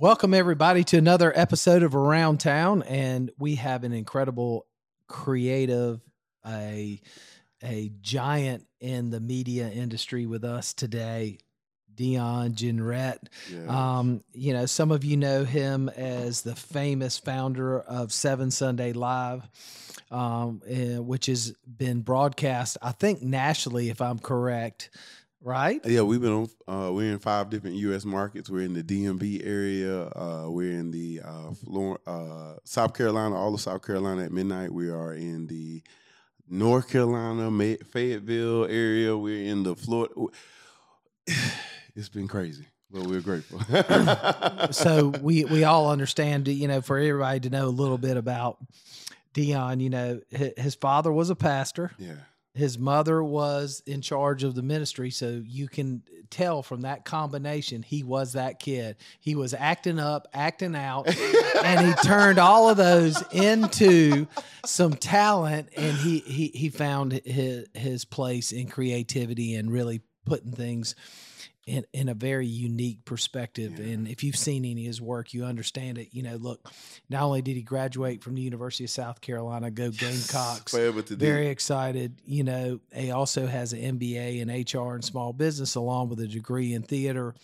Welcome, everybody, to another episode of Around Town. And we have an incredible, creative, a giant in the media industry with us today, Dion Jenrette. Yes. Some of you know him as the famous founder of 7 Sunday Live, which has been broadcast, I think, nationally, if I'm correct. Right? Yeah, we've been on. We're in 5 different U.S. markets. We're in the DMV area. We're in the South Carolina, all of South Carolina at midnight. We are in the North Carolina, Fayetteville area. We're in the Florida. It's been crazy, but we're grateful. So we all understand, for everybody to know a little bit about Dion, his father was a pastor. Yeah. His mother was in charge of the ministry, so you can tell from that combination, he was that kid. He was acting up, acting out, and he turned all of those into some talent, and he found his place in creativity and really putting things in a very unique perspective. Yeah. And if you've seen any of his work, you understand it. Look, not only did he graduate from the University of South Carolina, go Gamecocks, very excited. He also has an MBA in HR and small business, along with a degree in theater,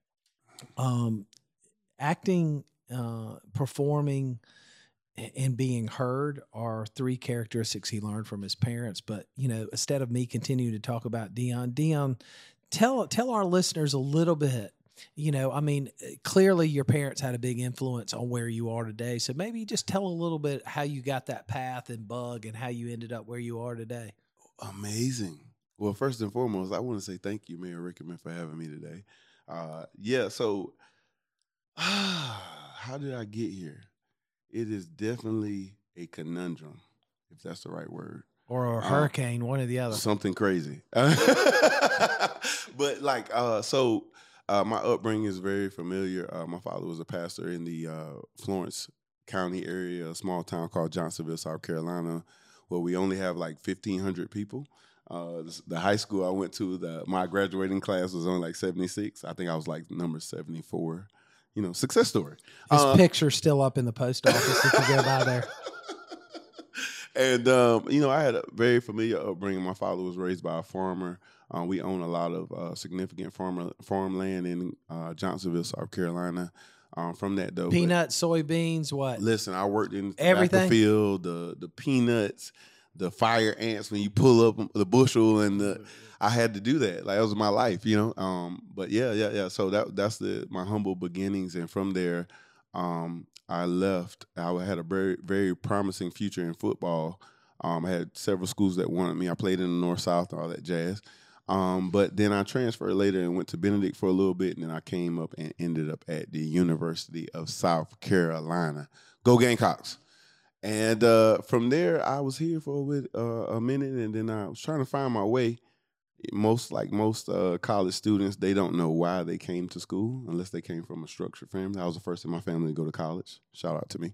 acting, performing, and being heard are 3 characteristics he learned from his parents. But, instead of me continuing to talk about Dion, tell our listeners a little bit. Clearly your parents had a big influence on where you are today. So maybe just tell a little bit how you got that path and bug and how you ended up where you are today. Amazing. Well, first and foremost, I want to say thank you, Mayor Rickman, for having me today. So how did I get here? It is definitely a conundrum, if that's the right word. Or a hurricane, one or the other. Something crazy. But my upbringing is very familiar. My father was a pastor in the Florence County area, a small town called Johnsonville, South Carolina, where we only have like 1,500 people. The high school I went to, my graduating class was only like 76. I think I was like number 74. Success story. His picture's still up in the post office if you go by there. And, I had a very familiar upbringing. My father was raised by a farmer. We own a lot of significant farmland in Johnsonville, South Carolina. From that, though. Peanuts, soybeans, what? Listen, I worked in everything. The field, the peanuts, the fire ants when you pull up the bushel, and I had to do that. Like, that was my life, But yeah. So that's my humble beginnings, and from there, I left. I had a very, very promising future in football. I had several schools that wanted me. I played in the North-South and all that jazz. But then I transferred later and went to Benedict for a little bit, and then I came up and ended up at the University of South Carolina. Go Gamecocks. And from there, I was here for a minute, and then I was trying to find my way. Most college students, they don't know why they came to school unless they came from a structured family. I was the first in my family to go to college. Shout out to me.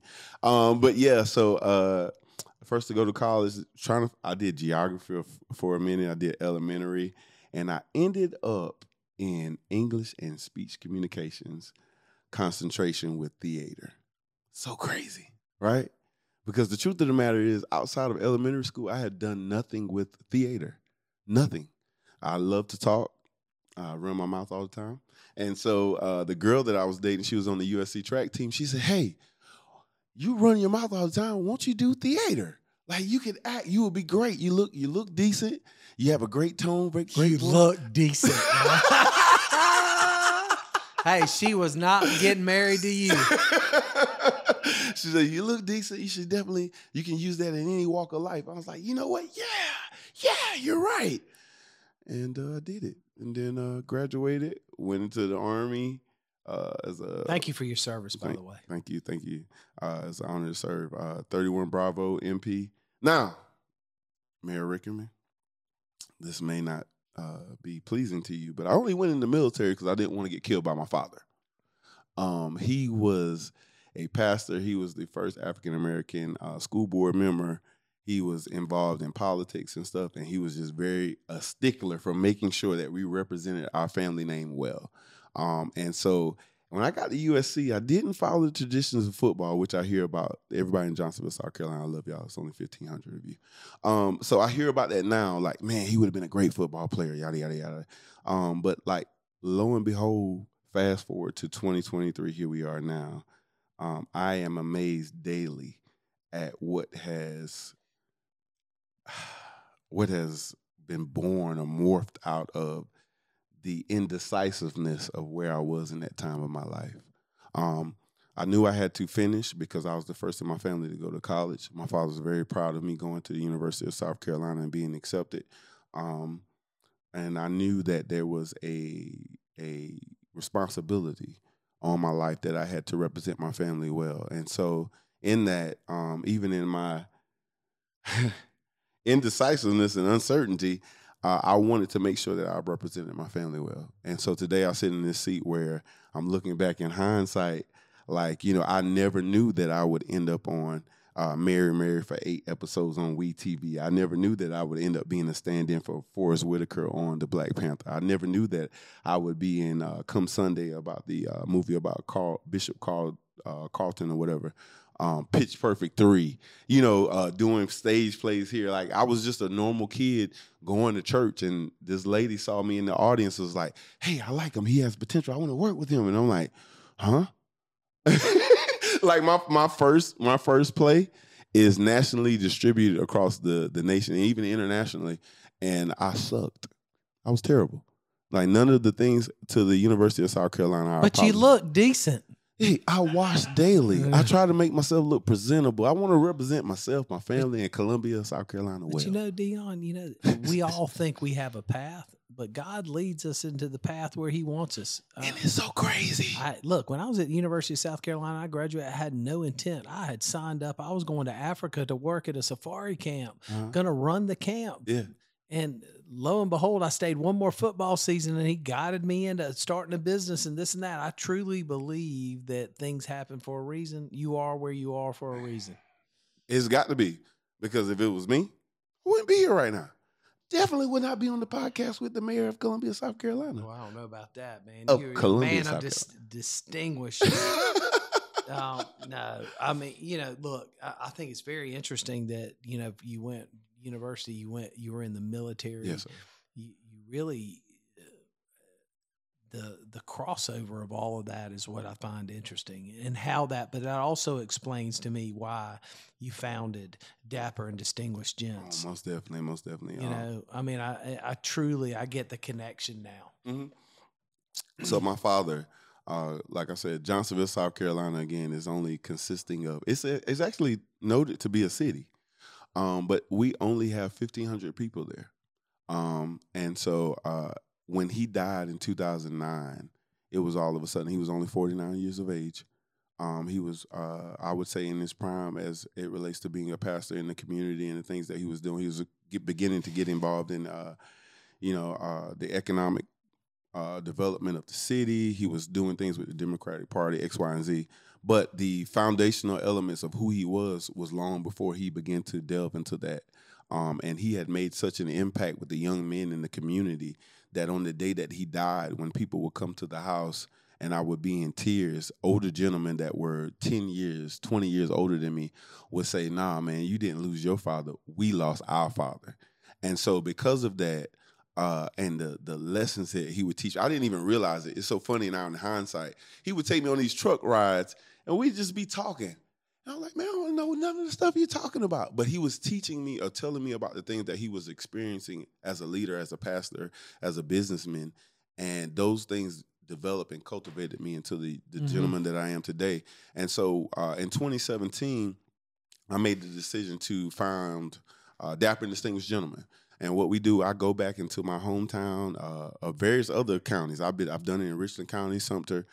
First to go to college, I did geography for a minute. I did elementary, and I ended up in English and speech communications, concentration with theater. So crazy, right? Because the truth of the matter is, outside of elementary school, I had done nothing with theater. Nothing. I love to talk. I run my mouth all the time. And so the girl that I was dating, she was on the USC track team. She said, "Hey, you run your mouth all the time. Won't you do theater? Like, you could act. You would be great. You look decent. You have a great tone. Great you voice. Look decent." Hey, she was not getting married to you. She said, "You look decent. You can use that in any walk of life." I was like, "You know what? Yeah, you're right." And I did it. And then graduated, went into the Army. Thank you for your service, by the way. Thank you. It's an honor to serve. 31 Bravo MP. Now, Mayor Rickman, this may not be pleasing to you, but I only went in the military because I didn't want to get killed by my father. He was a pastor. He was the first African-American school board member. He was involved in politics and stuff, and he was just very a stickler for making sure that we represented our family name well. And so When I got to USC, I didn't follow the traditions of football, which I hear about. Everybody in Johnsonville, South Carolina, I love y'all. It's only 1,500 of you. So I hear about that now. Like, man, he would have been a great football player, yada, yada, yada. But like, lo and behold, fast forward to 2023, here we are now. I am amazed daily at what has been born or morphed out of the indecisiveness of where I was in that time of my life. I knew I had to finish because I was the first in my family to go to college. My father was very proud of me going to the University of South Carolina and being accepted. And I knew that there was a responsibility on my life that I had to represent my family well. And so in that, even in my indecisiveness and uncertainty, I wanted to make sure that I represented my family well. And so today I sit in this seat where I'm looking back in hindsight, like, I never knew that I would end up on Mary for 8 episodes on WeTV. I never knew that I would end up being a stand-in for Forrest Whitaker on The Black Panther. I never knew that I would be in Come Sunday, about the movie about Bishop Carlton or whatever. Pitch Perfect 3, doing stage plays here. Like, I was just a normal kid going to church, and this lady saw me in the audience, was like, hey, I like him. He has potential. I want to work with him. And I'm like, huh? Like, my first play is nationally distributed across the nation, and even internationally, and I sucked. I was terrible. Like, none of the things to the University of South Carolina. But you look decent. Hey, I wash daily. I try to make myself look presentable. I want to represent myself, my family in Columbia, South Carolina. But Deon, we all think we have a path, but God leads us into the path where He wants us. And it's so crazy. Look, when I was at the University of South Carolina, I graduated. I had no intent. I had signed up. I was going to Africa to work at a safari camp, going to run the camp. Yeah. And lo and behold, I stayed one more football season, and He guided me into starting a business and this and that. I truly believe that things happen for a reason. You are where you are for a reason. It's got to be, because if it was me, I wouldn't be here right now. Definitely would not be on the podcast with the mayor of Columbia, South Carolina. Well, I don't know about that, man. Of Columbia, man, I'm distinguished. No, I mean, look, I think it's very interesting that, you went university, you were in the military. Yes, sir. You really, the crossover of all of that is what I find interesting, and how that, but that also explains to me why you founded Dapper and Distinguished Gents. Oh, most definitely. I mean, I truly, I get the connection now. Mm-hmm. So my father, like I said, Johnsonville, South Carolina, again, is only consisting of, it's actually noted to be a city. But we only have 1,500 people there. And so when he died in 2009, it was all of a sudden, he was only 49 years of age. He was, I would say, in his prime as it relates to being a pastor in the community and the things that he was doing. He was beginning to get involved in, the economic development of the city. He was doing things with the Democratic Party, X, Y, and Z. But the foundational elements of who he was long before he began to delve into that. And he had made such an impact with the young men in the community that on the day that he died, when people would come to the house and I would be in tears, older gentlemen that were 10 years, 20 years older than me would say, nah, man, you didn't lose your father. We lost our father. And so because of that, and the lessons that he would teach, I didn't even realize it. It's so funny now in hindsight. He would take me on these truck rides, and we'd just be talking. And I'm like, man, I don't know none of the stuff you're talking about. But he was teaching me or telling me about the things that he was experiencing as a leader, as a pastor, as a businessman. And those things developed and cultivated me into the gentleman that I am today. And so in 2017, I made the decision to found Dapper and Distinguished Gentlemen. And what we do, I go back into my hometown of various other counties. I've done it in Richland County, Sumter,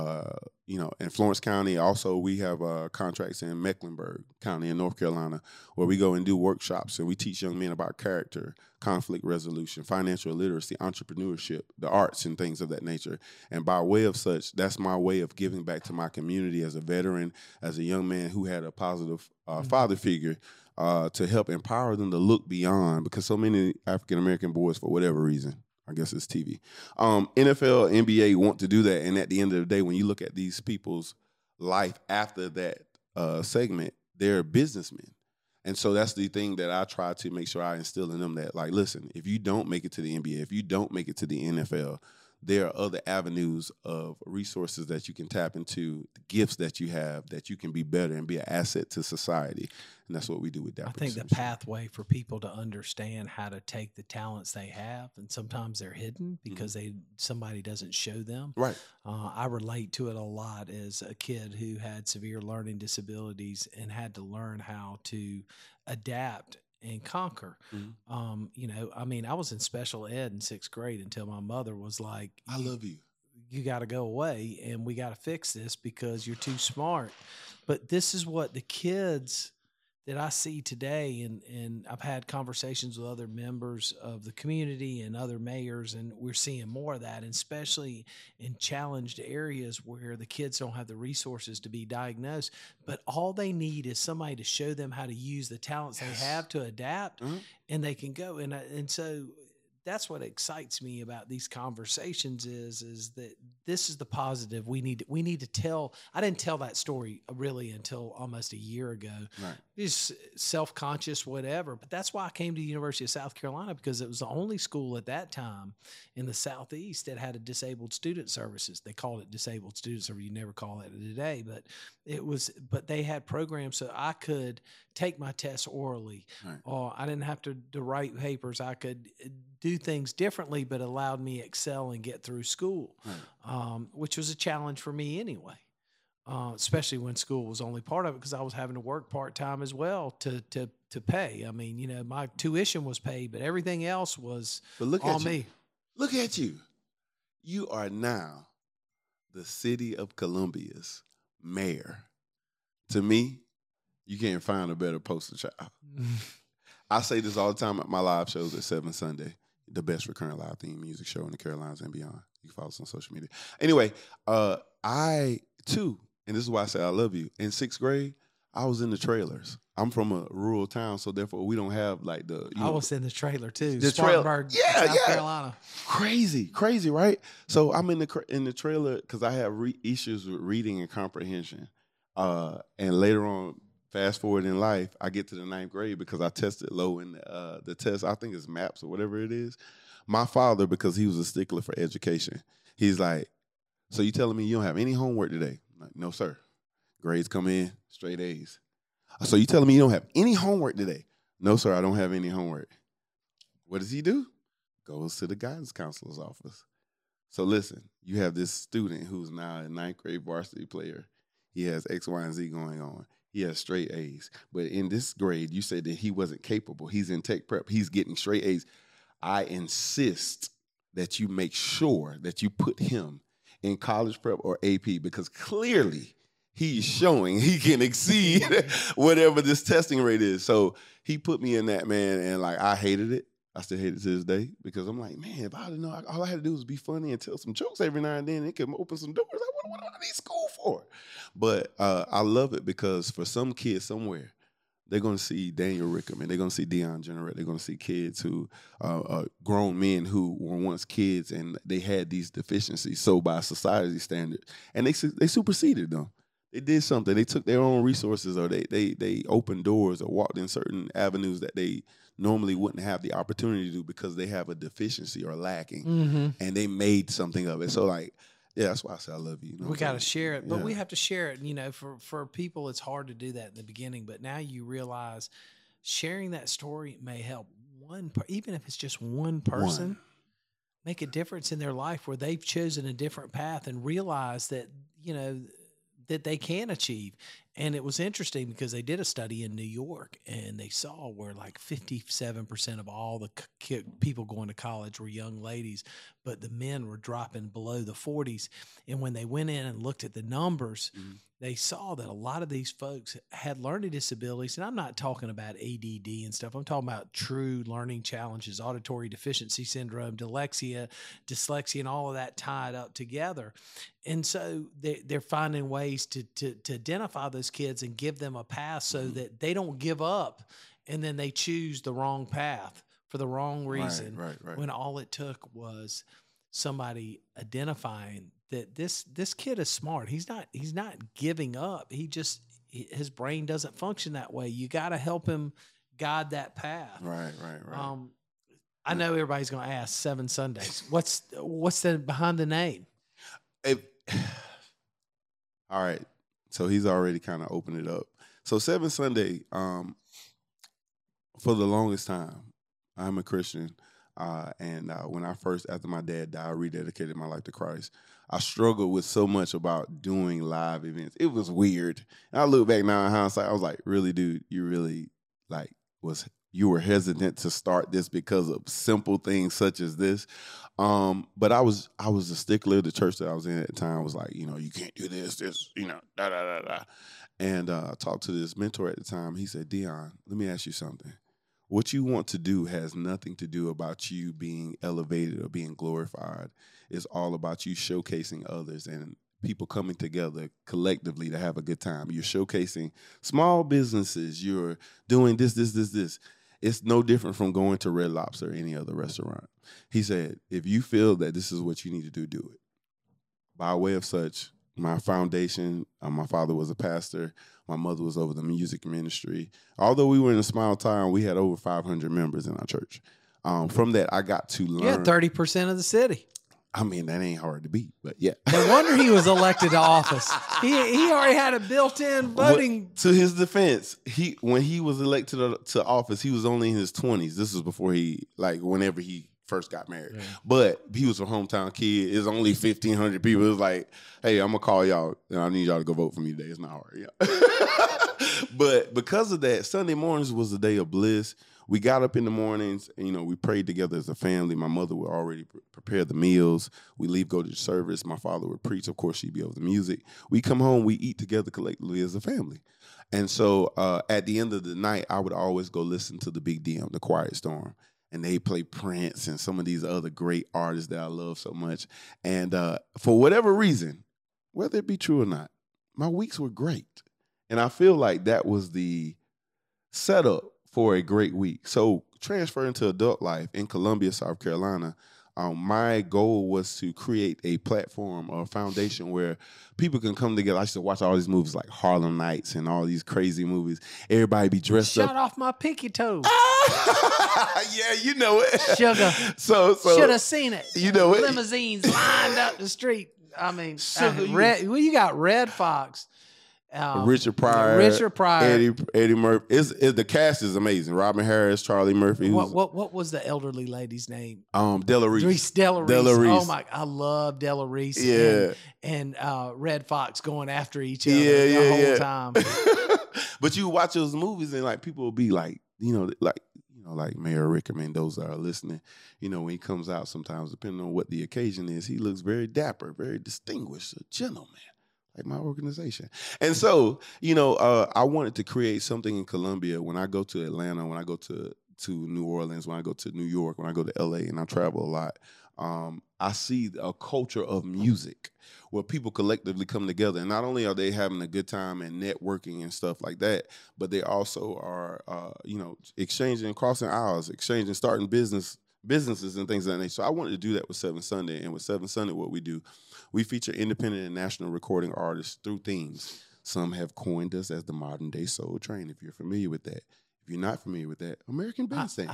in Florence County. Also, we have contracts in Mecklenburg County in North Carolina, where we go and do workshops and we teach young men about character, conflict resolution, financial literacy, entrepreneurship, the arts, and things of that nature. And by way of such, that's my way of giving back to my community as a veteran, as a young man who had a positive father figure. To help empower them to look beyond, because so many African-American boys, for whatever reason, I guess it's TV. NFL, NBA want to do that, and at the end of the day, when you look at these people's life after that segment, they're businessmen. And so that's the thing that I try to make sure I instill in them that, like, listen, if you don't make it to the NBA, if you don't make it to the NFL, there are other avenues of resources that you can tap into, gifts that you have, that you can be better and be an asset to society. And that's what we do with Dapper. I think the pathway for people to understand how to take the talents they have, and sometimes they're hidden because somebody doesn't show them. Right. I relate to it a lot as a kid who had severe learning disabilities and had to learn how to adapt and conquer. I mean, I was in special ed in 6th grade until my mother was like, I love you. You got to go away and we got to fix this because you're too smart. But this is what the kids that I see today, and I've had conversations with other members of the community and other mayors, and we're seeing more of that, and especially in challenged areas where the kids don't have the resources to be diagnosed. But all they need is somebody to show them how to use the talents they have to adapt, and they can go. And so that's what excites me about these conversations is that this is the positive we need to tell. I didn't tell that story really until almost a year ago. Right. Just self-conscious, whatever. But that's why I came to the University of South Carolina, because it was the only school at that time in the Southeast that had a disabled student services. They called it disabled student service. You never call it today, but they had programs so I could take my tests orally. Right. Or I didn't have to write papers. I could do things differently, but allowed me excel and get through school, which was a challenge for me anyway. Especially when school was only part of it, because I was having to work part-time as well to pay. I mean, my tuition was paid, but everything else was on me. Look at you. You are now the city of Columbia's mayor. To me, you can't find a better poster child. I say this all the time at my live shows at 7 Sunday, the best recurrent live theme music show in the Carolinas and beyond. You can follow us on social media. Anyway, I, too, and this is why I say I love you. In 6th grade, I was in the trailers. I'm from a rural town, so therefore we don't have like the. I was in the trailer too. The Spartanburg, South Carolina. Crazy, right? So I'm in the trailer because I have issues with reading and comprehension, and later on, fast forward in life, I get to the 9th grade because I tested low in the test. I think it's MAPS or whatever it is. My father, because he was a stickler for education, he's like, "So you telling me you don't have any homework today?" I'm like, "No, sir. Grades come in, straight A's." "So you telling me you don't have any homework today?" "No, sir, I don't have any homework." What does he do? Goes to the guidance counselor's office. So listen, you have this student who's now a 9th grade varsity player. He has X, Y, and Z going on. He has straight A's. But in this grade, you said that he wasn't capable. He's in tech prep. He's getting straight A's. I insist that you make sure that you put him in college prep or AP, because clearly he's showing he can exceed whatever this testing rate is. So he put me in that, man, and like I hated it. I still hate it to this day, because I'm like, man, if I didn't know, all I had to do was be funny and tell some jokes every now and then. It could open some doors. Like, what do I need school for? But I love it because for some kids somewhere, they're going to see Daniel Rickham and they're going to see Deion Generette. They're going to see kids who, grown men who were once kids and they had these deficiencies. So by society standard, and they superseded them. They did something. They took their own resources, or they opened doors or walked in certain avenues that they normally wouldn't have the opportunity to do because they have a deficiency or lacking, and they made something of it. So like, yeah, that's why I say I love you. We got to share it, but we have to share it. For people, it's hard to do that in the beginning, but now you realize sharing that story may help even if it's just one person, make a difference in their life where they've chosen a different path and realize that, that they can achieve. And it was interesting because they did a study in New York and they saw where like 57% of all the people going to college were young ladies, but the men were dropping below the 40s. And when they went in and looked at the numbers, they saw that a lot of these folks had learning disabilities. And I'm not talking about ADD and stuff. I'm talking about true learning challenges, auditory deficiency syndrome, dyslexia, and all of that tied up together. And so they're finding ways to identify those kids and give them a path so that they don't give up and then they choose the wrong path for the wrong reason. Right. When all it took was somebody identifying that this kid is smart. He's not giving up. His brain doesn't function that way. You got to help him guide that path. Right. I know everybody's going to ask 7 Sundays. What's the behind the name? All right. So he's already kind of opened it up. So 7 Sunday, for the longest time, I'm a Christian. And when after my dad died, I rededicated my life to Christ. I struggled with so much about doing live events. It was weird. And I look back now in hindsight, I was like, really, dude, you really you were hesitant to start this because of simple things such as this. But I was a stickler. The church that I was in at the time was like, you can't do this, da. And I talked to this mentor at the time. He said, Dion, let me ask you something. What you want to do has nothing to do about you being elevated or being glorified. It's all about you showcasing others and people coming together collectively to have a good time. You're showcasing small businesses. You're doing this. It's no different from going to Red Lobster or any other restaurant. He said, if you feel that this is what you need to do it. By way of such, my foundation, my father was a pastor. My mother was over the music ministry. Although we were in a small town, we had over 500 members in our church. From that, I got to learn. Yeah, 30% of the city. I mean, that ain't hard to beat, but yeah. No wonder he was elected to office. He already had a built-in voting. To his defense, when he was elected to office, he was only in his 20s. This was before whenever he first got married. Yeah. But he was a hometown kid. It's only 1,500 people. It was like, hey, I'm going to call y'all, and I need y'all to go vote for me today. It's not hard. Yeah. But because of that, Sunday mornings was a day of bliss. We got up in the mornings, and, we prayed together as a family. My mother would already prepare the meals. We leave, go to service. My father would preach. Of course, she'd be over the music. We come home, we eat together collectively as a family. And so at the end of the night, I would always go listen to the Big DM, the Quiet Storm. And they play Prince and some of these other great artists that I love so much. And for whatever reason, whether it be true or not, my weeks were great. And I feel like that was the setup for a great week. So transferring to adult life in Columbia, South Carolina, my goal was to create a platform or a foundation where people can come together. I used to watch all these movies like Harlem Nights and all these crazy movies. Everybody be dressed up. Shut off my pinky toe. Yeah, you know it. Sugar. So should have seen it. You know it. Limousines lined up the street. I mean, Sugar, you got Red Fox. Richard Pryor, Eddie Murphy. The cast is amazing. Robin Harris, Charlie Murphy. What was the elderly lady's name? Della Reese. Della Reese. Oh my! I love Della Reese. Yeah. And Red Fox going after each other the whole time. But you watch those movies and like people will be like, like Mayor Rick Mendoza are listening. When he comes out, sometimes depending on what the occasion is, he looks very dapper, very distinguished, a gentleman. Like my organization. And so, I wanted to create something in Columbia. When I go to Atlanta, when I go to New Orleans, when I go to New York, when I go to LA, and I travel a lot, I see a culture of music where people collectively come together. And not only are they having a good time and networking and stuff like that, but they also are, exchanging, crossing aisles, starting businesses and things of that nature. So I wanted to do that with 7 Sunday. And with 7 Sunday, what we do, we feature independent and national recording artists through themes. Some have coined us as the modern day Soul Train, if you're familiar with that. If you're not familiar with that, American Bandstand.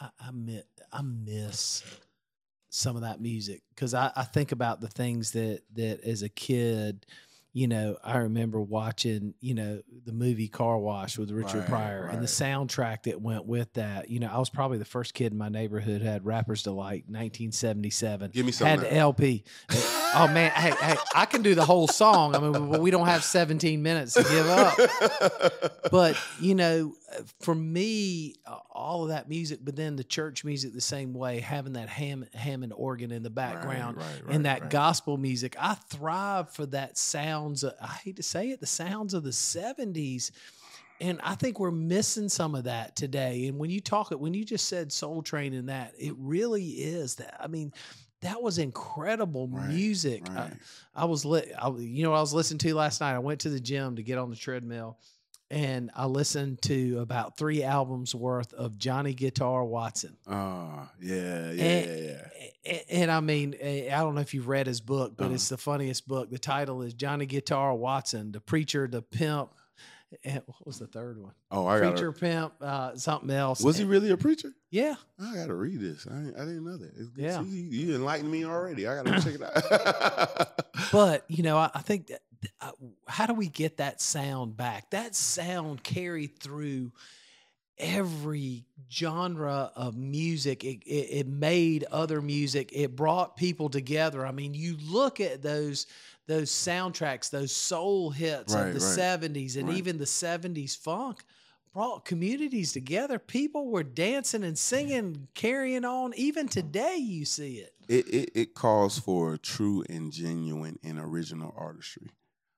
I miss some of that music because I think about the things that as a kid, I remember watching, the movie Car Wash with Richard Pryor and the soundtrack that went with that. I was probably the first kid in my neighborhood who had Rapper's Delight, 1977. Give me some. Had the LP. Oh man, hey, I can do the whole song. I mean, but we don't have 17 minutes to give up. But for me, all of that music, but then the church music the same way, having that Hammond organ in the background and that gospel music, I thrive for that sounds. I hate to say it, the sounds of the 70s. And I think we're missing some of that today. And when you just said Soul Train and that, it really is that. I mean, that was incredible music. Right. I was listening to last night. I went to the gym to get on the treadmill, and I listened to about 3 albums worth of Johnny Guitar Watson. Oh, yeah. And I mean, I don't know if you've read his book, but Uh-huh. it's the funniest book. The title is Johnny Guitar Watson, the preacher, the pimp. And what was the third one? Oh, I got Preacher, pimp, something else. Was he really a preacher? Yeah. I got to read this. I didn't know that. It's good. Yeah. See, you enlightened me already. I got to check it out. But, you know, I think that how do we get that sound back? That sound carried through every genre of music. It made other music. It brought people together. I mean, you look at those soundtracks, those soul hits of the 70s and even the 70s funk brought communities together. People were dancing and singing, carrying on. Even today you see it. It calls for true and genuine and original artistry.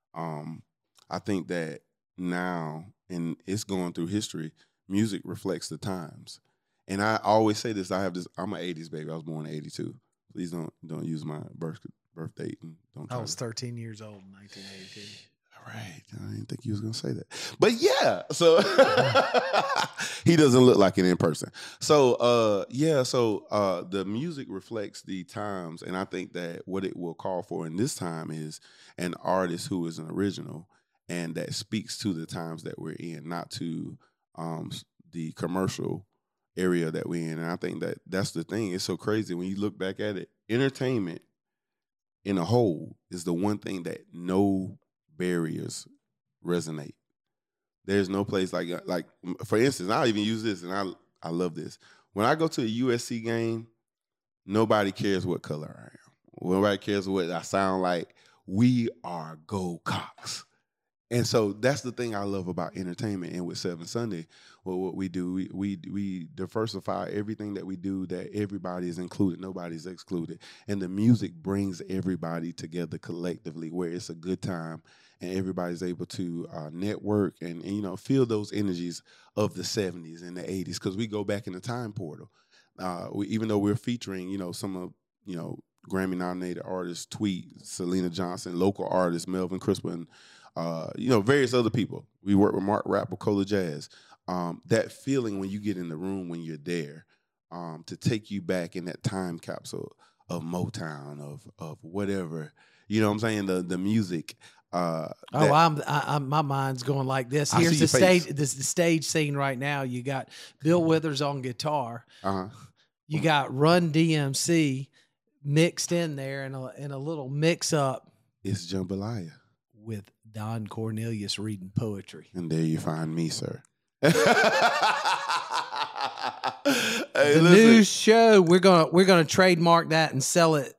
I think that now, and it's going through history, music reflects the times. And I always say this, I'm an 80s baby. I was born in 82. Please don't use my birth date. And don't I was 13 years old in 1982. All right. I didn't think you was going to say that. But yeah, so he doesn't look like it in person. So, the music reflects the times. And I think that what it will call for in this time is an artist who is an original and that speaks to the times that we're in, not to the commercial area that we're in. And I think that that's the thing. It's so crazy when you look back at it. Entertainment in a whole is the one thing that no barriers resonate. There's no place like for instance, I'll even use this, and I love this. When I go to a USC game, nobody cares what color I am. Nobody cares what I sound like. We are Go Cox. And so that's the thing I love about entertainment. And with Seven Sunday, well, what we do, we diversify everything that we do, that everybody is included, nobody's excluded. And the music brings everybody together collectively where it's a good time and everybody's able to network and feel those energies of the 70s and the 80s, because we go back in the time portal. Even though we're featuring, some of, Grammy-nominated artists, Tweet, Selena Johnson, local artists, Melvin Crispin, various other people. We work with Mark Rapp, Cola Jazz. That feeling when you get in the room, when you're there, to take you back in that time capsule of Motown, of whatever, you know what I'm saying? The music. My mind's going like this. Here's the stage. This is the stage scene right now. You got Bill Withers on guitar. You got Run DMC mixed in there in a little mix up. It's Jambalaya with Don Cornelius reading poetry. And there you find me, sir. The new show, we're gonna trademark that and sell it.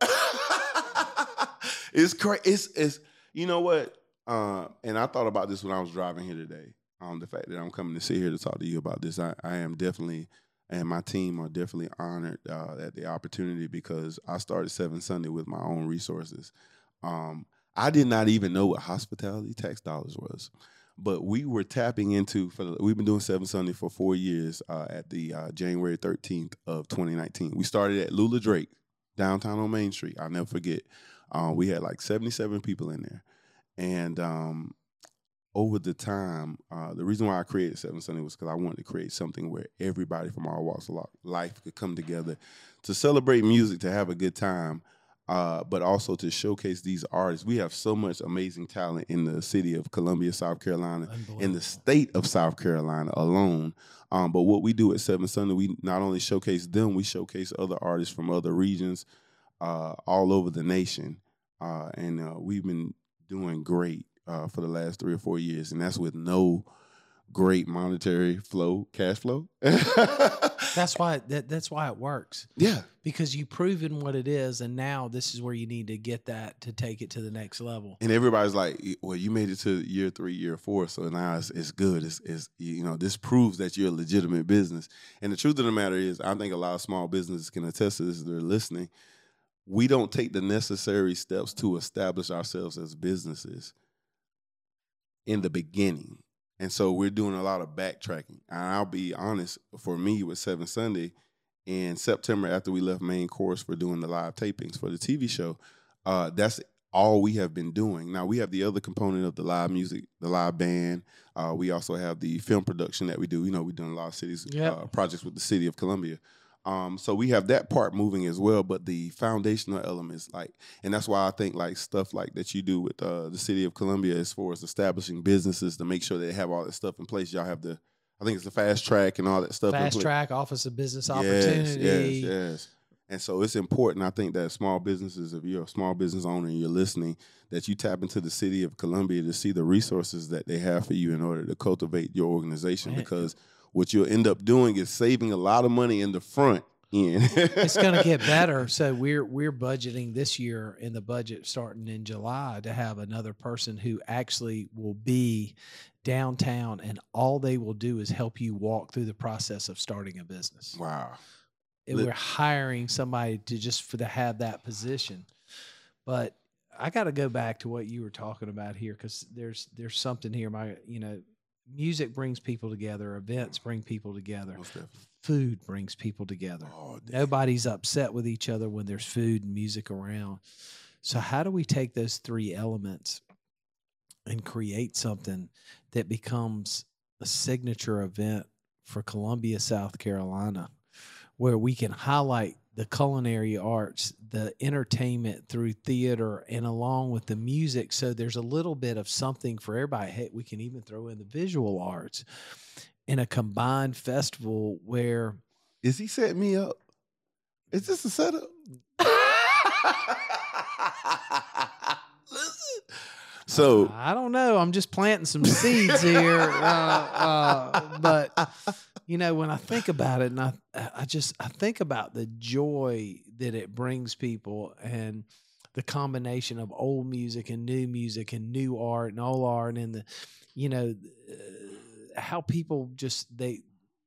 It's crazy. It's you know what? And I thought about this when I was driving here today. The fact that I'm coming to sit here to talk to you about this, I am definitely, and my team are definitely honored at the opportunity, because I started Seven Sunday with my own resources. I did not even know what hospitality tax dollars was, but we were tapping into, we've been doing Seven Sunday for 4 years at the January 13th of 2019. We started at Lula Drake, downtown on Main Street. I'll never forget. We had like 77 people in there. And over the time, the reason why I created Seven Sunday was because I wanted to create something where everybody from all walks of life could come together to celebrate music, to have a good time, but also to showcase these artists. We have so much amazing talent in the city of Columbia, South Carolina, in the state of South Carolina alone. But what we do at Seven Sunday, we not only showcase them, we showcase other artists from other regions all over the nation. And we've been doing great for the last 3 or 4 years, and that's with no great monetary cash flow. That's why it works. Yeah, because you've proven what it is, and now this is where you need to get that to take it to the next level. And everybody's like, "Well, you made it to year 3, year 4, so now it's good. It's this proves that you're a legitimate business." And the truth of the matter is, I think a lot of small businesses can attest to this if they're listening. We don't take the necessary steps to establish ourselves as businesses in the beginning. And so we're doing a lot of backtracking. And I'll be honest, for me with Seven Sunday, in September, after we left Main Course for doing the live tapings for the TV show, that's all we have been doing. Now we have the other component of the live music, the live band. We also have the film production that we do. You know, we've done a lot of cities Yep. projects with the city of Columbia. So we have that part moving as well, but the foundational elements, like, and that's why I think like stuff like that you do with the city of Columbia, as far as establishing businesses to make sure they have all that stuff in place. Y'all have the, I think it's the fast track and all that stuff. Fast Track, Office of Business Yes, Opportunity. yes. And so it's important, I think, that small businesses, if you're a small business owner and you're listening, that you tap into the city of Columbia to see the resources that they have for you in order to cultivate your organization. Man. Because what you'll end up doing is saving a lot of money in the front end. It's going to get better. So we're budgeting this year in the budget starting in July to have another person who actually will be downtown, and all they will do is help you walk through the process of starting a business. Wow. And we're hiring somebody to have that position. But I got to go back to what you were talking about here, because there's something here. Music brings people together. Events bring people together. Most definitely. Food brings people together. Oh, damn. Nobody's upset with each other when there's food and music around. So how do we take those three elements and create something that becomes a signature event for Columbia, South Carolina, where we can highlight the culinary arts, the entertainment through theater, and along with the music? So there's a little bit of something for everybody. Hey, we can even throw in the visual arts in a combined festival where... Is he setting me up? Is this a setup? So I don't know. I'm just planting some seeds here. But when I think about it, and I think about the joy that it brings people, and the combination of old music and new art and old art, and how people just the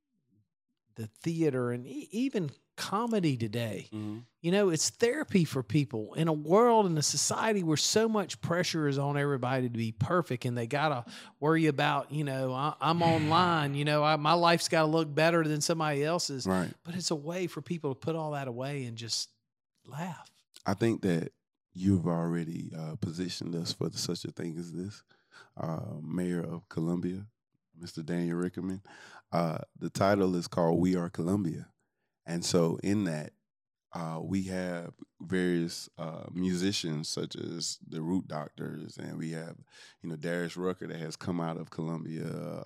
theater and even comedy today. mm-hmm. It's therapy for people in a world, in a society where so much pressure is on everybody to be perfect, and they gotta worry about, I'm online, my life's got to look better than somebody else's. Right. But it's a way for people to put all that away and just laugh. I think that you've already positioned us for such a thing as this. Mayor of Columbia, Mr. Daniel Rickerman. The title is called "We Are Columbia," and so in that, we have various musicians such as the Root Doctors, and we have, Darius Rucker that has come out of Columbia.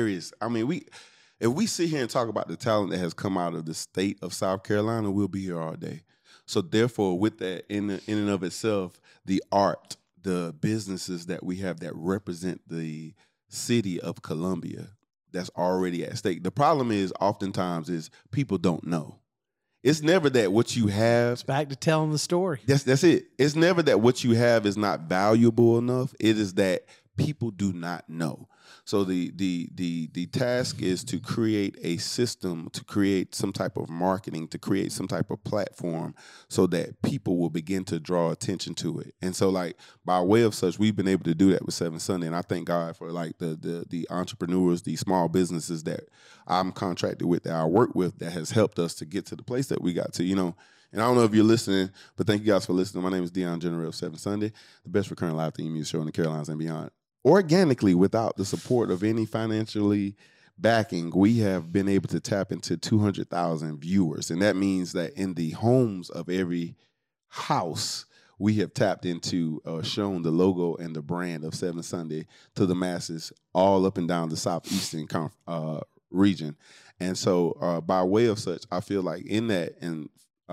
If we sit here and talk about the talent that has come out of the state of South Carolina, we'll be here all day. So therefore, with that in and of itself, the art, the businesses that we have that represent the city of Columbia, that's already at stake. The problem is oftentimes is people don't know. It's never that what you have. It's back to telling the story. That's it. It's never that what you have is not valuable enough. It is that people do not know. So the task is to create a system, to create some type of marketing, to create some type of platform so that people will begin to draw attention to it. And so, like, by way of such, we've been able to do that with Seven Sunday. And I thank God for like the entrepreneurs, the small businesses that I'm contracted with, that I work with, that has helped us to get to the place that we got to, And I don't know if you're listening, but thank you guys for listening. My name is Dion General of Seven Sunday, the best recurring live theme music show in the Carolinas and beyond. Organically, without the support of any financially backing, we have been able to tap into 200,000 viewers. And that means that in the homes of every house, we have tapped into, shown the logo and the brand of Seven Sunday to the masses all up and down the southeastern region. And so by way of such, I feel like in that, and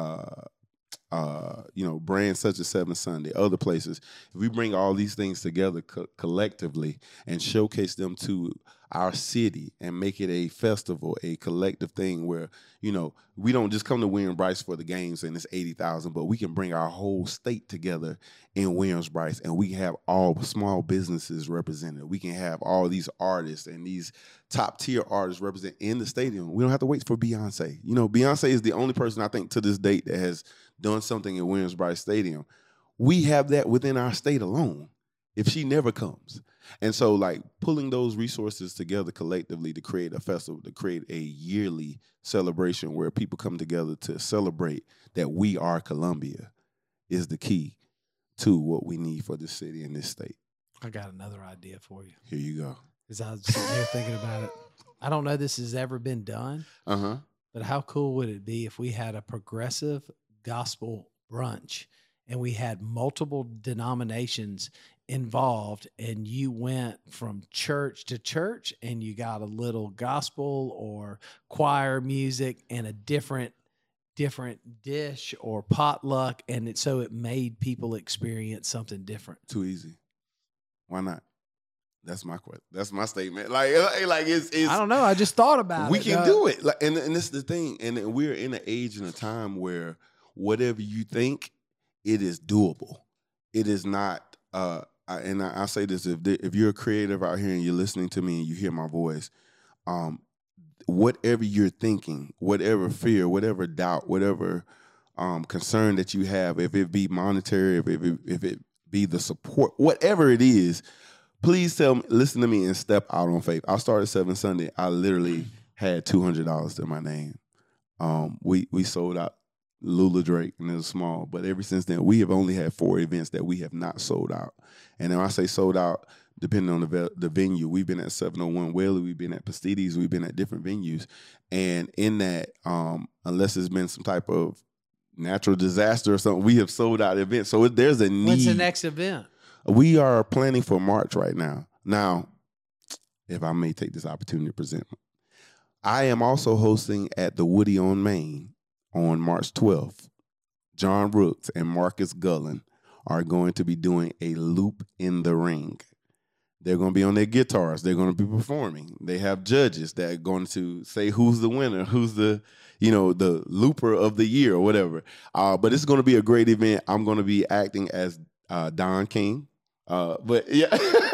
brands such as Seven Sunday, other places, if we bring all these things together collectively and showcase them to our city and make it a festival, a collective thing where, we don't just come to Williams-Brice for the games and it's 80,000, but we can bring our whole state together in Williams-Brice, and we have all small businesses represented. We can have all these artists and these top tier artists represented in the stadium. We don't have to wait for Beyonce. Beyonce is the only person I think to this date that has done something in Williams-Brice Stadium. We have that within our state alone if she never comes. And so, like, pulling those resources together collectively to create a festival, to create a yearly celebration where people come together to celebrate that we are Columbia is the key. to what we need for this city and this state. I got another idea for you. Here you go. Because I was sitting here thinking about it. I don't know this has ever been done, but how cool would it be if we had a progressive gospel brunch and we had multiple denominations involved, and you went from church to church and you got a little gospel or choir music and a different dish or potluck, and so it made people experience something different. Too easy. Why not? That's my question. That's my statement. Like it's. I don't know. I just thought about we it. We can do it. Like, and this is the thing. And we're in an age and a time where whatever you think, it is doable. It is not. I say this: if you're a creative out here and you're listening to me and you hear my voice, whatever you're thinking, whatever fear, whatever doubt, whatever concern that you have, if it be monetary, if it be the support, whatever it is, please listen to me and step out on faith. I started 7 Sunday. I literally had $200 to my name. We sold out Lula Drake, and it was small. But ever since then, we have only had 4 events that we have not sold out. And when I say sold out, depending on the venue, we've been at 701 Whaley, we've been at Pastides, we've been at different venues. And in that, unless it's been some type of natural disaster or something, we have sold out events. So there's a need. What's the next event? We are planning for March right now. Now, if I may take this opportunity to present, I am also hosting at the Woody on Main on March 12th. John Rooks and Marcus Gullen are going to be doing a loop in the ring. They're going to be on their guitars. They're going to be performing. They have judges that are going to say who's the winner, who's the looper of the year or whatever. But it's going to be a great event. I'm going to be acting as Don King. But yeah,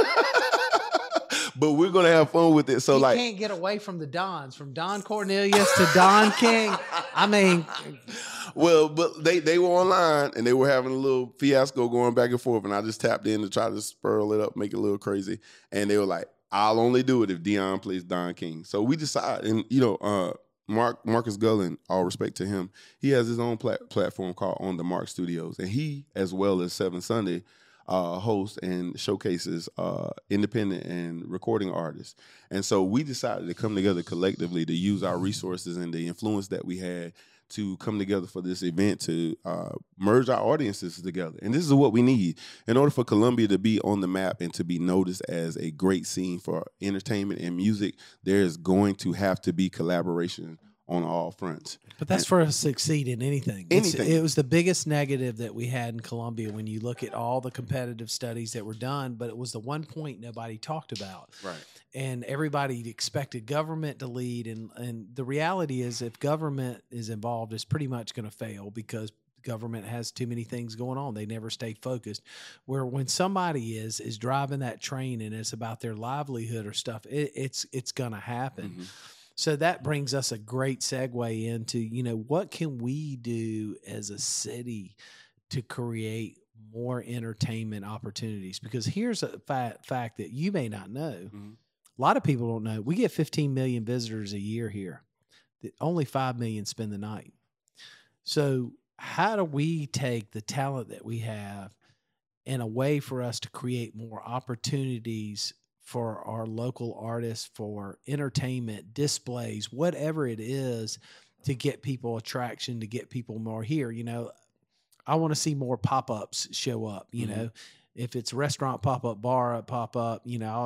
but we're gonna have fun with it. So you can't get away from the Dons, from Don Cornelius to Don King. I mean, well, but they were online and they were having a little fiasco going back and forth, and I just tapped in to try to spur it up, make it a little crazy, and they were like, "I'll only do it if Dion plays Don King." So we decided, and Marcus Gullen, all respect to him, he has his own platform called On the Mark Studios, and he, as well as 7 Sunday, hosts and showcases independent and recording artists. And so we decided to come together collectively to use our resources and the influence that we had to come together for this event to merge our audiences together. And this is what we need. In order for Columbia to be on the map and to be noticed as a great scene for entertainment and music, there is going to have to be collaboration on all fronts. But that's for us to succeed in anything. It was the biggest negative that we had in Columbia when you look at all the competitive studies that were done, but it was the one point nobody talked about. Right. And everybody expected government to lead. And the reality is if government is involved, it's pretty much going to fail because government has too many things going on. They never stay focused. Where when somebody is driving that train and it's about their livelihood or stuff, it's going to happen. Mm-hmm. So that brings us a great segue into, what can we do as a city to create more entertainment opportunities? Because here's a fact that you may not know. Mm-hmm. A lot of people don't know. We get 15 million visitors a year here. Only 5 million spend the night. So how do we take the talent that we have and a way for us to create more opportunities for our local artists, for entertainment, displays, whatever it is, to get people attraction, to get people more here? I want to see more pop-ups show up, mm-hmm. If it's restaurant pop-up, bar pop-up,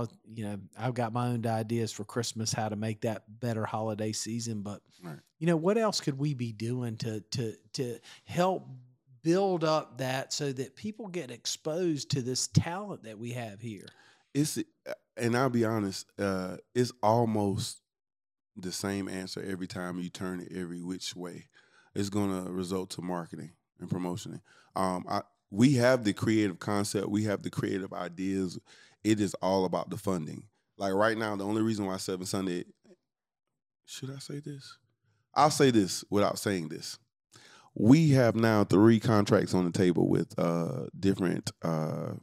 I've got my own ideas for Christmas, how to make that better holiday season. But, right. What else could we be doing to help build up that so that people get exposed to this talent that we have here? And I'll be honest, it's almost the same answer every time you turn it every which way. It's going to result to marketing and promotion. We have the creative concept. We have the creative ideas. It is all about the funding. Like right now, the only reason why 7 Sunday, should I say this? I'll say this without saying this. We have now 3 contracts on the table with different, how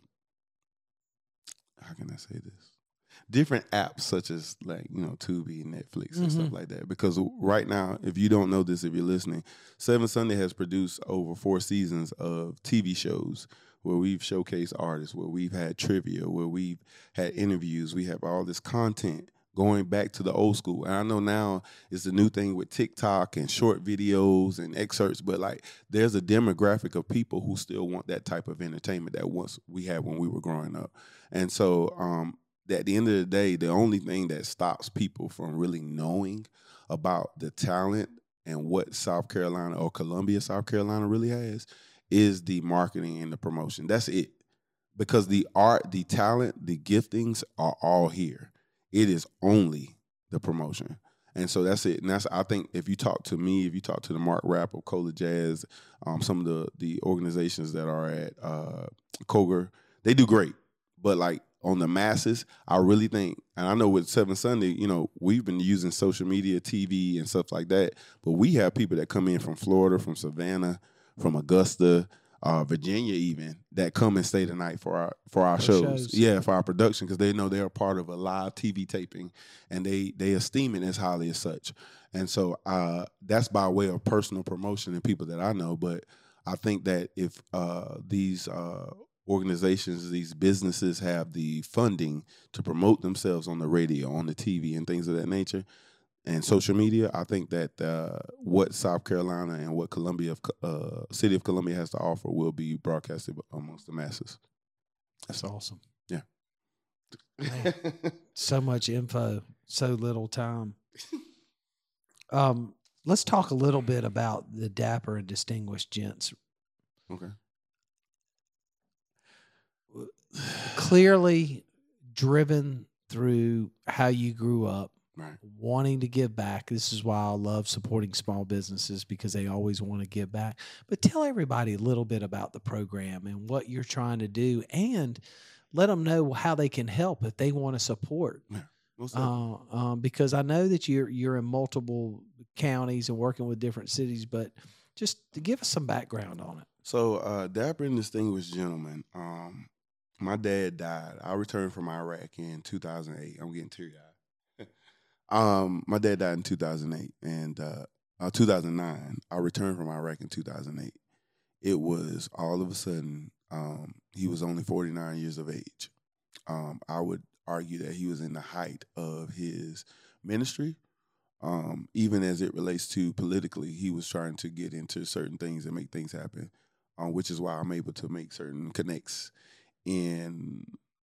can I say this? Different apps such as Tubi, Netflix, and stuff like that. Because right now, if you don't know this, if you're listening, 7 Sunday has produced over 4 seasons of TV shows where we've showcased artists, where we've had trivia, where we've had interviews. We have all this content going back to the old school. And I know now it's the new thing with TikTok and short videos and excerpts, but like there's a demographic of people who still want that type of entertainment that once we had when we were growing up. And so at the end of the day, the only thing that stops people from really knowing about the talent and what South Carolina or Columbia, South Carolina really has is the marketing and the promotion. That's it. Because the art, the talent, the giftings are all here. It is only the promotion. And so that's it. And I think if you talk to me, if you talk to the Mark Rapp or Cola Jazz, some of the organizations that are at Koger, they do great. But like on the masses, I really think, and I know with Seven Sunday, we've been using social media, TV, and stuff like that. But we have people that come in from Florida, from Savannah, from Augusta, Virginia, even that come and stay the night for our shows. Yeah, for our production, because they know they're a part of a live TV taping, and they esteem it as highly as such. And so that's by way of personal promotion and people that I know. But I think that if these organizations, these businesses have the funding to promote themselves on the radio, on the TV, and things of that nature, and social media, I think that what South Carolina and what City of Columbia has to offer will be broadcasted amongst the masses. That's awesome. Yeah. Man, so much info, so little time. Let's talk a little bit about the Dapper and Distinguished Gents. Okay. Clearly driven through how you grew up. Right. Wanting to give back. This is why I love supporting small businesses, because they always want to give back. But tell everybody a little bit about the program and what you're trying to do, and let them know how they can help if they want to support. Yeah. Because I know that you're in multiple counties and working with different cities, but just to give us some background on it. So, Dapper and Distinguished Gentlemen, my dad died. I returned from Iraq in 2008. I'm getting teary-eyed. My dad died in 2008 and 2009. I returned from Iraq in 2008. It was all of a sudden, he was only 49 years of age. I would argue that he was in the height of his ministry. Even as it relates to politically, he was trying to get into certain things and make things happen, which is why I'm able to make certain connects in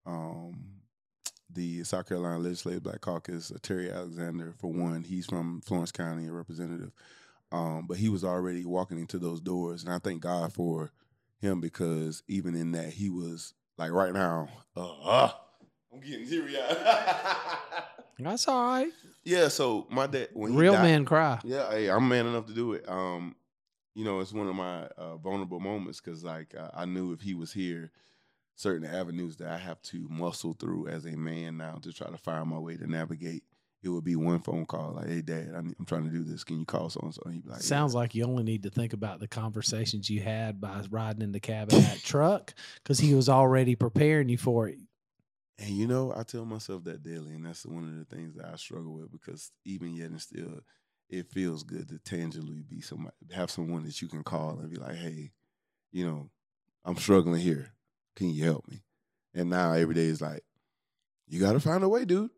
the South Carolina Legislative Black Caucus. Terry Alexander, for one, he's from Florence County, a representative. But he was already walking into those doors, and I thank God for him, because even in that, he was like right now, I'm getting teary-eyed. That's all right. Yeah, so my dad, when he Real died, men cry. Yeah, hey, I'm man enough to do it. It's one of my vulnerable moments, because like I knew if he was here, certain avenues that I have to muscle through as a man now to try to find my way to navigate. It would be one phone call, like, "Hey, Dad, I'm trying to do this. Can you call so and so?" He'd be like, Sounds like you only need to think about the conversations you had by riding in the cab of that truck, because he was already preparing you for it. And I tell myself that daily, and that's one of the things that I struggle with, because even yet and still, it feels good to tangibly be somebody, have someone that you can call and be like, "Hey, I'm struggling here. Can you help me?" And now every day is like, you got to find a way, dude.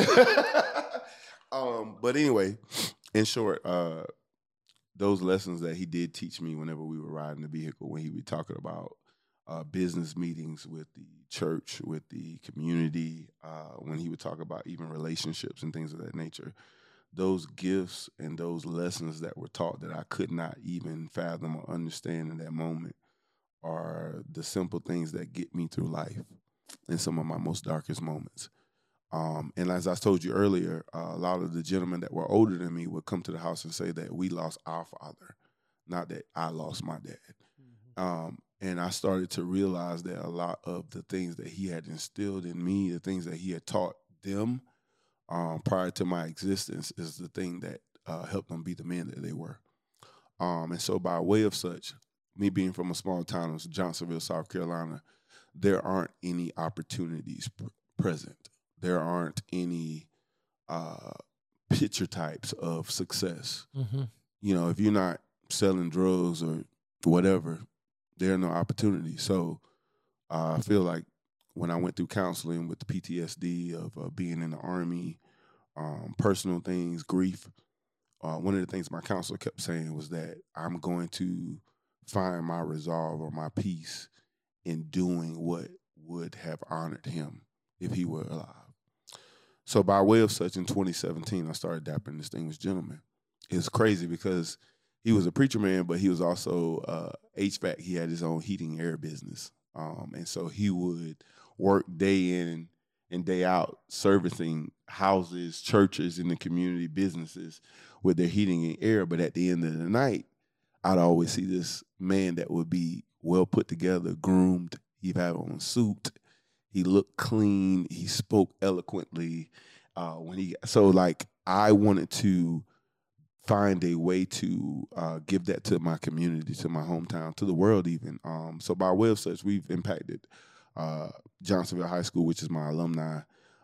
But anyway, in short, those lessons that he did teach me whenever we were riding the vehicle, when he would be talking about business meetings with the church, with the community, when he would talk about even relationships and things of that nature, those gifts and those lessons that were taught that I could not even fathom or understand in that moment are the simple things that get me through life in some of my most darkest moments. And as I told you earlier, a lot of the gentlemen that were older than me would come to the house and say that we lost our father, not that I lost my dad. Mm-hmm. And I started to realize that a lot of the things that he had instilled in me, the things that he had taught them prior to my existence, is the thing that helped them be the men that they were. And so by way of such, me being from a small town of Johnsonville, South Carolina, there aren't any opportunities present. There aren't any picture types of success. Mm-hmm. If you're not selling drugs or whatever, there are no opportunities. So I feel like when I went through counseling with the PTSD of being in the Army, personal things, grief, one of the things my counselor kept saying was that I'm going to find my resolve or my peace in doing what would have honored him if he were alive. So by way of such, in 2017, I started Dapper Distinguished Gentleman. It's crazy because he was a preacher man, but he was also HVAC. He had his own heating and air business. And so he would work day in and day out servicing houses, churches, in the community, businesses with their heating and air. But at the end of the night, I'd always see this man that would be well put together, groomed. He'd have on a suit. He looked clean. He spoke eloquently. I wanted to find a way to give that to my community, to my hometown, to the world even. So by way of such, we've impacted Johnsonville High School, which is my alumni,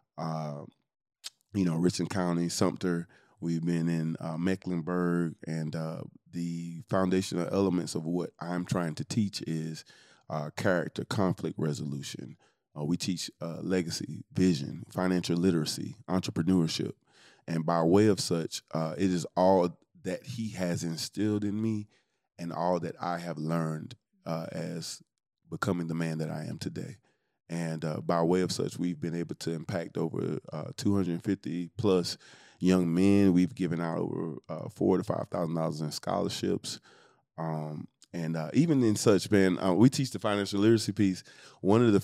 Richland County, Sumter. We've been in Mecklenburg, and the foundational elements of what I'm trying to teach is character, conflict resolution. We teach legacy, vision, financial literacy, entrepreneurship. And by way of such, it is all that he has instilled in me and all that I have learned as becoming the man that I am today. And by way of such, we've been able to impact over 250 plus young men. We've given out over $4,000 to $5,000 in scholarships. And even in such, man, we teach the financial literacy piece. One of the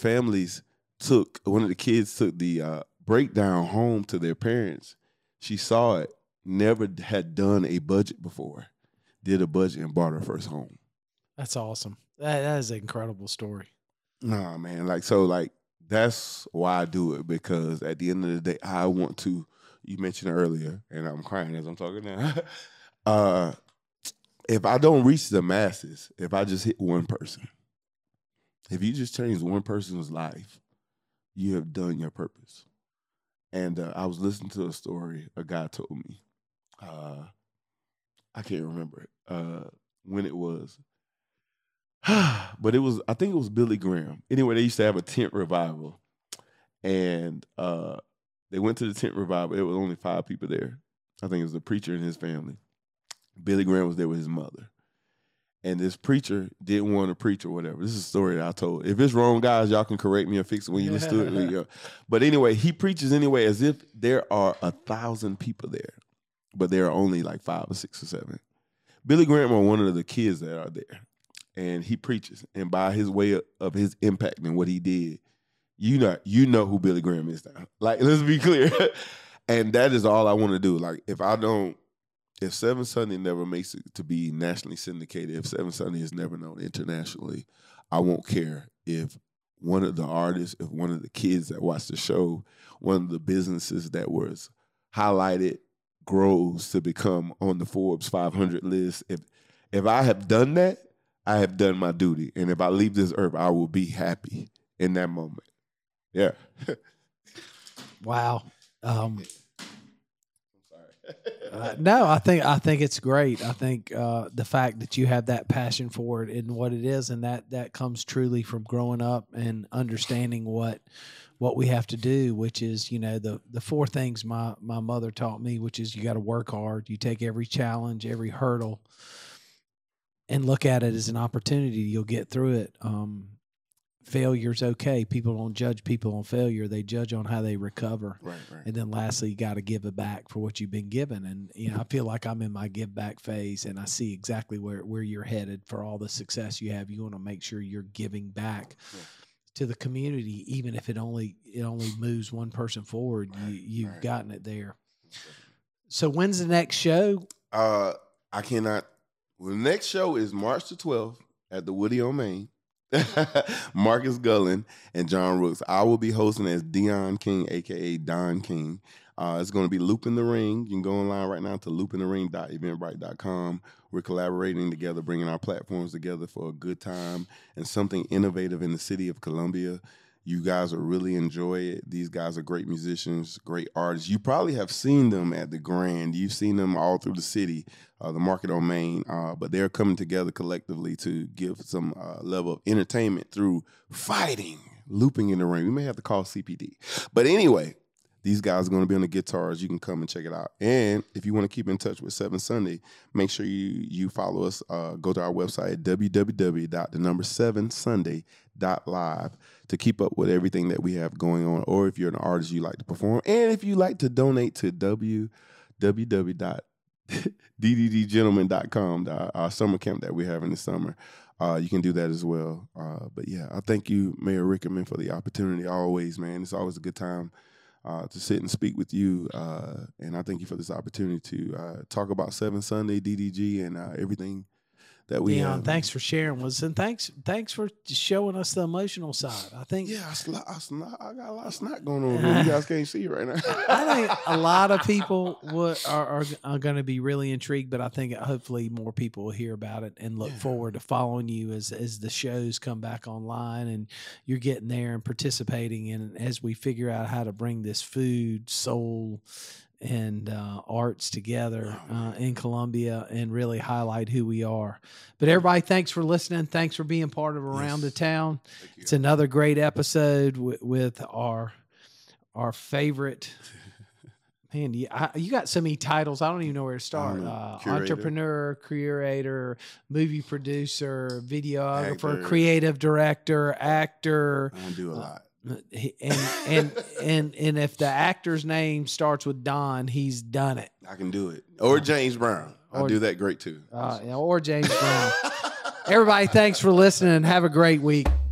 kids took the breakdown home to their parents. She saw it, never had done a budget before, did a budget and bought her first home. That's awesome. That is an incredible story. Nah, man. That's why I do it, because at the end of the day, I want to, you mentioned earlier, and I'm crying as I'm talking now. If I don't reach the masses, if I just hit one person, if you just change one person's life, you have done your purpose. And I was listening to a story a guy told me. I can't remember when it was. But I think it was Billy Graham. Anyway, they used to have a tent revival. And they went to the tent revival. There was only 5 people there. I think it was the preacher and his family. Billy Graham was there with his mother. And this preacher didn't want to preach or whatever. This is a story that I told. If it's wrong, guys, y'all can correct me or fix it when you listen to it. But anyway, he preaches anyway as if there are 1,000 people there, but there are only like 5 or 6 or 7. Billy Graham are one of the kids that are there, and he preaches. And by his way of his impact and what he did, you know who Billy Graham is now. Like, let's be clear. And that is all I want to do. Like, if 7 Sunday never makes it to be nationally syndicated, if 7 Sunday is never known internationally, I won't care if one of the artists, if one of the kids that watched the show, one of the businesses that was highlighted grows to become on the Forbes 500 list. If I have done that, I have done my duty. And if I leave this earth, I will be happy in that moment. Yeah. Wow. No, I think it's great. I think the fact that you have that passion for it and what it is, and that comes truly from growing up and understanding what we have to do, which is, the 4 things my mother taught me, which is you got to work hard. You take every challenge, every hurdle, and look at it as an opportunity. You'll get through it. Failure's okay. People don't judge people on failure. They judge on how they recover. Right. And then lastly, you got to give it back for what you've been given. And, I feel like I'm in my give back phase, and I see exactly where you're headed for all the success you have. You want to make sure you're giving back to the community, even if it only moves one person forward. You've gotten it there. So when's the next show? I cannot. Well, the next show is March the 12th at the Woody on Main. Marcus Gullen and John Rooks. I will be hosting as Dion King, a.k.a. Don King. It's going to be Loop in the Ring. You can go online right now to loopinthering.eventbrite.com. We're collaborating together, bringing our platforms together for a good time and something innovative in the city of Columbia. You guys will really enjoy it. These guys are great musicians, great artists. You probably have seen them at the Grand. You've seen them all through the city, the Market on Main. But they're coming together collectively to give some level of entertainment through fighting, looping in the ring. We may have to call CPD. But anyway, these guys are going to be on the guitars. You can come and check it out. And if you want to keep in touch with 7 Sunday, make sure you follow us. Go to our website at www.7sunday.live to keep up with everything that we have going on. Or if you're an artist you like to perform. And if you like to donate to www.dddgentleman.com, our summer camp that we're having this summer, you can do that as well. But yeah, I thank you, Mayor Rickerman, for the opportunity always, man. It's always a good time to sit and speak with you, and I thank you for this opportunity to talk about 7 Sunday, DDG, and everything that we have. Thanks for sharing with us, and thanks for showing us the emotional side. I think, I got a lot of snot going on here. You guys can't see it right now. I think a lot of people are going to be really intrigued, but I think hopefully more people will hear about it and look forward to following you as the shows come back online and you're getting there and participating in as we figure out how to bring this food, soul, and arts together in Columbia and really highlight who we are. But everybody, thanks for listening. Thanks for being part of Around the Town. It's another great episode with our favorite. Man, you got so many titles. I don't even know where to start. Entrepreneur, curator, movie producer, videographer, creative director, actor. I do a lot. And if the actor's name starts with Don, he's done it. I can do it. Or James Brown. I'll do that great too. Or James Brown. Everybody, thanks for listening and have a great week.